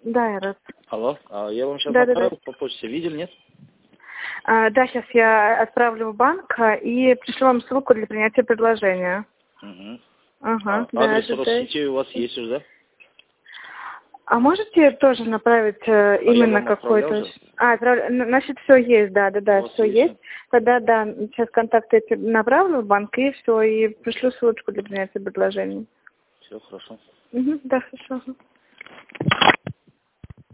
Да, я рад. Алло, я вам сейчас Да. отправил по почте. Видели, нет? Да, сейчас я отправлю в банк и пришлю вам ссылку для принятия предложения. Угу. Ага, Адрес Россети у вас есть уже, да? А можете тоже направить именно вам какой-то... отправлял Значит, все есть, да, все есть. есть? Тогда, да, сейчас контакты эти направлю в банк и все, и пришлю ссылочку для принятия предложений. Все хорошо. Да, хорошо.